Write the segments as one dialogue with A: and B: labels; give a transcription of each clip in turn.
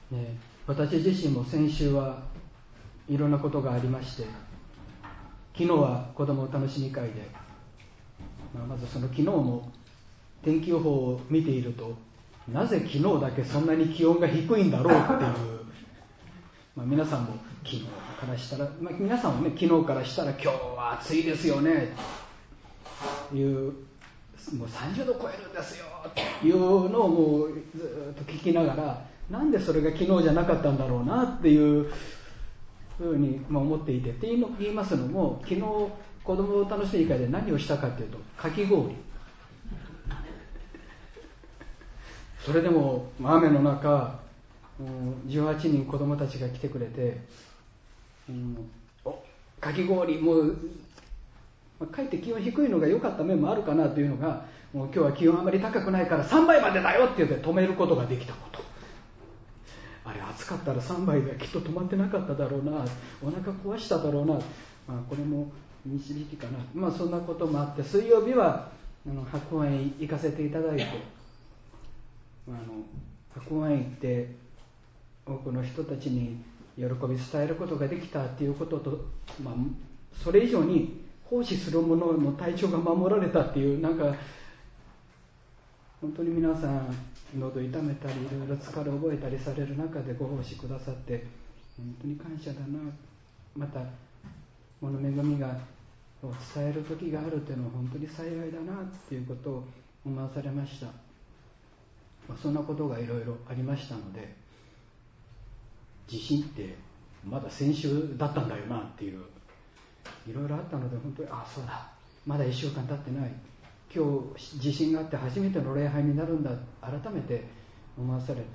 A: 私自身も先週はいろんなことがありまして、昨日は子ども楽しみ会で、まずその昨日の天気予報を見ていると、なぜ昨日だけそんなに気温が低いんだろうっていう皆さんも昨日からしたら、皆さんもね、昨日からしたら今日は暑いですよねいう、もう30度超えるんですよっていうのをもうずっと聞きながら、なんでそれが昨日じゃなかったんだろうなっていうふうに思っていて、って言いますのも、昨日子ども楽しみ会で何をしたかというと、かき氷。それでも雨の中、18人子どもたちが来てくれて、かき氷、もうかえって気温低いのが良かった面もあるかなというのが、もう今日は気温あまり高くないから3倍までだよって言って止めることができたこと。あれ暑かったら3倍ではきっと止まってなかっただろうな、お腹壊しただろうな、これも導きかな、そんなこともあって、水曜日は白湾へ行かせていただいて、白湾へ行って多くの人たちに喜び伝えることができたということと、それ以上に奉仕する者の体調が守られたっていう、本当に皆さん喉痛めたりいろいろ疲れ覚えたりされる中でご奉仕くださって本当に感謝だな。またこの恵みがを伝える時があるというのは本当に幸いだなということを思わされました。そんなことがいろいろありましたので、地震ってまだ先週だったんだよなっていういろいろあったので、本当にそうだ、まだ1週間経ってない、今日地震があって初めての礼拝になるんだ、改めて思わされて、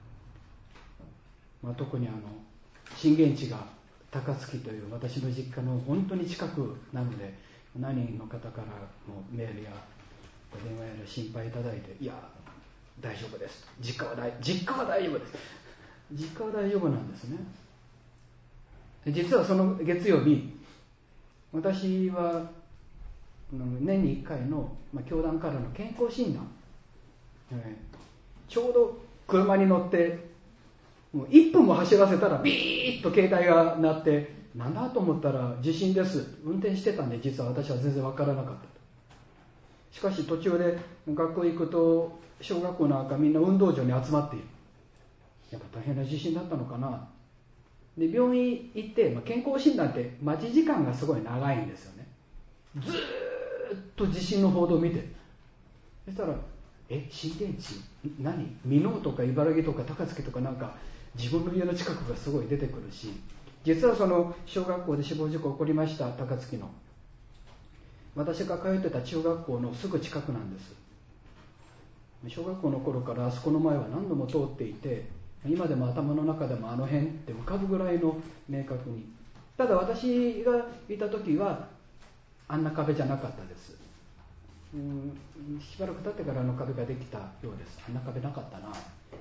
A: 特に震源地が高槻という私の実家の本当に近くなので、何人の方からもメールや電話やら心配いただいて、いや大丈夫です、実家は大丈夫です、実家は大丈夫なんですね。実はその月曜日、私は年に1回の教団からの健康診断、ちょうど車に乗ってもう1分も走らせたらビーッと携帯が鳴って、なんだと思ったら地震です。運転してたんで実は私は全然わからなかった。しかし途中で学校行くと小学校なんかみんな運動場に集まっている。やっぱ大変な地震だったのかな。で病院行って、健康診断って待ち時間がすごい長いんですよね。ずーっと地震の報道を見てる。そしたら震源地何、箕面とか茨城とか高槻とか、自分の家の近くがすごい出てくるし、実はその小学校で死亡事故起こりました高槻の、私が通ってた中学校のすぐ近くなんです。小学校の頃からあそこの前は何度も通っていて、今でも頭の中でもあの辺って浮かぶぐらいの明確に。ただ私がいた時はあんな壁じゃなかったです。しばらく経ってから壁ができたようです。あんな壁なかったな。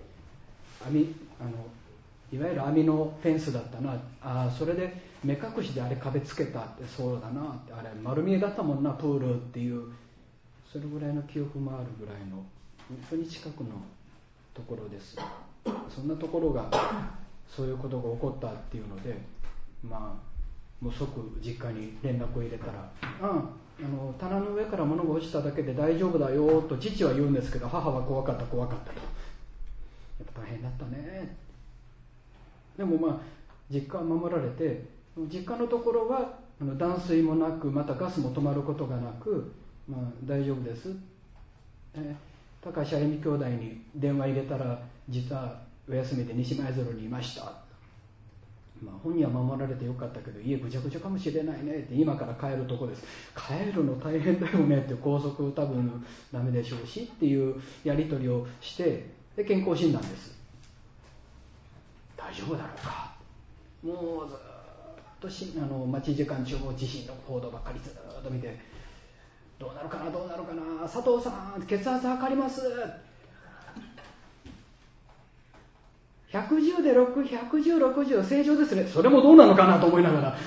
A: いわゆる網のフェンスだったな。それで目隠しであれ壁つけたって、そうだなって、あれ丸見えだったもんなプールっていう、それぐらいの記憶もあるぐらいの本当に近くのところです。そんなところがそういうことが起こったっていうので、もう即実家に連絡を入れたら、棚の上から物が落ちただけで大丈夫だよと父は言うんですけど、母は怖かったと、やっぱ大変だったね。でも実家は守られて、実家のところは断水もなく、またガスも止まることがなく、大丈夫です。高橋あゆみ兄弟に電話入れたら、実はお休みで西舞鶴にいました。本人は守られてよかったけど家ぐちゃぐちゃかもしれないねって、今から帰るとこです、帰るの大変だよねって、高速多分ダメでしょうしっていうやり取りをして、で健康診断です。大丈夫だろうか。もうずっと待ち時間中も地震の報道ばっかりずっと見て、どうなるかな佐藤さん血圧測ります、110で6、110、60正常ですね。それもどうなのかなと思いながら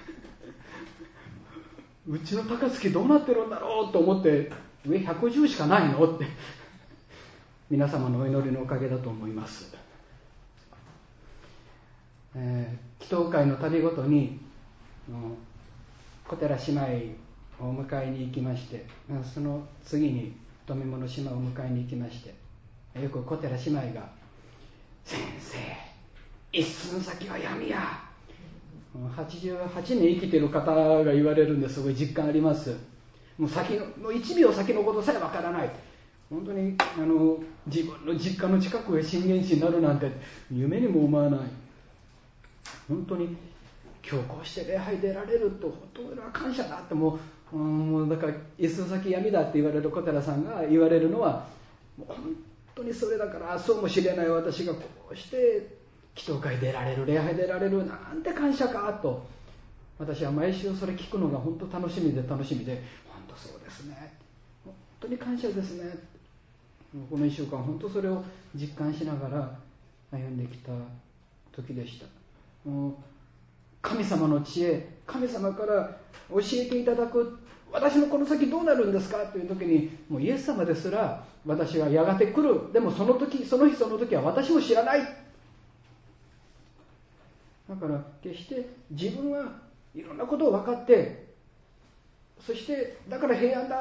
A: うちの高槻どうなってるんだろうと思って、上110しかないのって皆様のお祈りのおかげだと思います。 祈祷会の旅ごとに小寺姉妹を迎えに行きまして、その次に富物姉妹を迎えに行きまして、よく小寺姉妹が先生一寸先は闇や、88年生きてる方が言われるんです。すごい実感あります。もう1秒先のことさえわからない。本当に自分の実家の近くへ震源地になるなんて夢にも思わない。本当に強行して礼拝出られると本当に感謝だって、もうだから一寸先闇だって言われる小寺さんが言われるのは、もう本当にそれだから、そうもしれない私がこうして祈祷会出られる、礼拝出られるなんて感謝かと、私は毎週それ聞くのが本当楽しみで本当そうですね、本当に感謝ですね。この1週間本当それを実感しながら歩んできた時でした。もう神様の知恵、神様から教えていただく、私のこの先どうなるんですかという時に、もうイエス様ですら私がやがて来る、でもその日その時は私も知らない。だから決して自分はいろんなことを分かって、そしてだから平安だ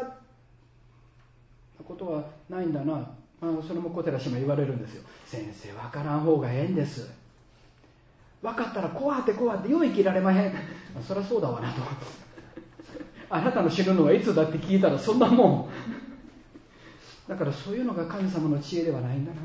A: ことはないんだな。それも小寺姉妹言われるんですよ。先生分からん方がええんです。分かったらこうやってよう生きられまへん。そりゃそうだわなと。あなたの死ぬのはいつだって聞いたらそんなもん。だからそういうのが神様の知恵ではないんだな。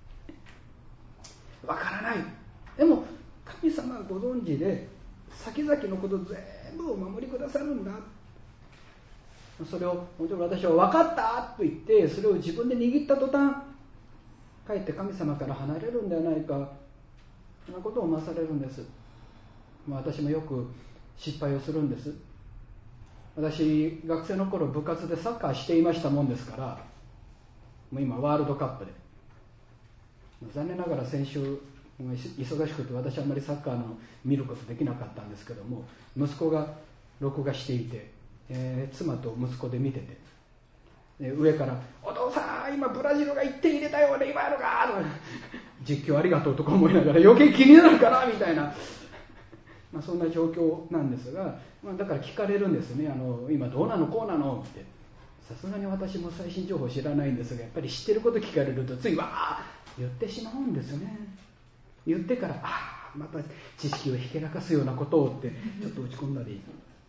A: 分からない。でも神様はご存知で先々のこと全部お守りくださるんだ。それを本当に私は分かったと言ってそれを自分で握った途端かえって神様から離れるんではないか、そんなことを思わされるんです。私もよく失敗をするんです。私学生の頃部活でサッカーしていましたもんですから、もう今ワールドカップで残念ながら先週忙しくて私はあんまりサッカーの見ることできなかったんですけども、息子が録画していて、妻と息子で見てて、上からお父さん今ブラジルが1点入れたよね今やるかとか実況ありがとうとか思いながら余計気になるからみたいな、そんな状況なんですが、だから聞かれるんですね。今どうなのこうなのって。さすがに私も最新情報知らないんですが、やっぱり知ってること聞かれるとついわー言ってしまうんですよね。言ってからまた知識をひけらかすようなことをってちょっと打ち込んだり、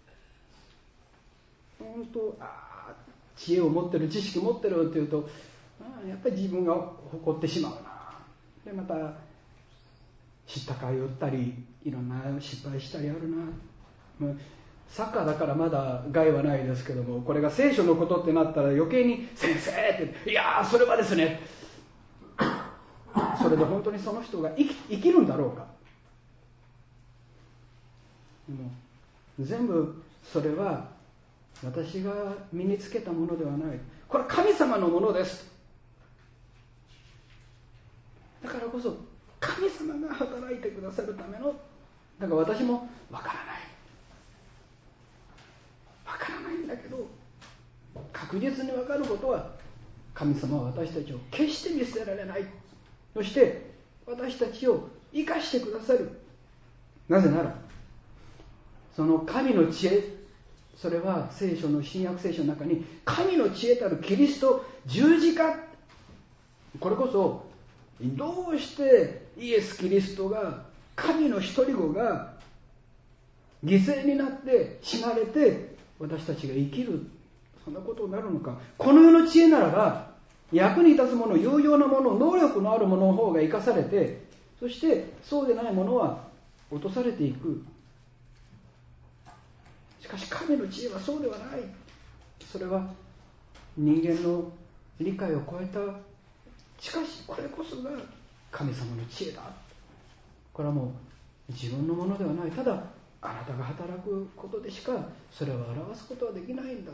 A: 本当知恵を持ってる、知識を持ってるっていうとやっぱり自分が誇ってしまうな。でまた知ったかいを打ったりいろんな失敗したりあるな。サッカーだからまだ害はないですけども、これが聖書のことってなったら余計に先生っていやそれはですね、それで本当にその人が生きるんだろうか。全部それは私が身につけたものではない。これは神様のものです。だからこそ神様が働いてくださるための、だから私もわからないんだけど、確実に分かることは神様は私たちを決して見捨てられない。そして私たちを生かしてくださる。なぜならその神の知恵、それは聖書の新約聖書の中に神の知恵たるキリスト十字架、これこそどうしてイエス・キリストが神の一人子が犠牲になって死なれて私たちが生きる、そんなことになるのか。この世の知恵ならば役に立つもの、有用なもの、能力のあるものの方が生かされて、そしてそうでないものは落とされていく。しかし神の知恵はそうではない。それは人間の理解を超えた、しかしこれこそが神様の知恵だ。これはもう自分のものではない。ただあなたが働くことでしかそれを表すことはできないんだ。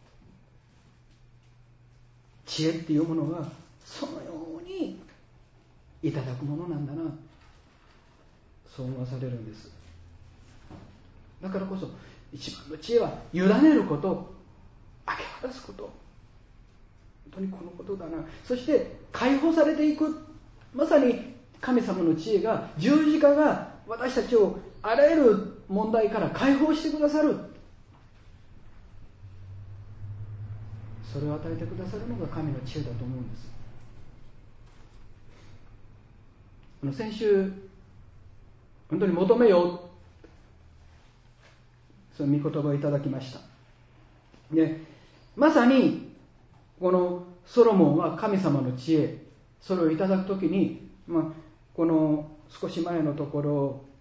A: 知恵っていうものはそのようにいただくものなんだな、そう思わされるんです。だからこそ一番の知恵は委ねること、明け渡すこと、本当にこのことだな。そして解放されていく、まさに神様の知恵が、十字架が私たちをあらゆる問題から解放してくださる。それを与えてくださるのが神の知恵だと思うんです。先週本当に求めよう、その御言葉をいただきました。で、まさにこのソロモンは神様の知恵、それをいただくときに、この少し前のところ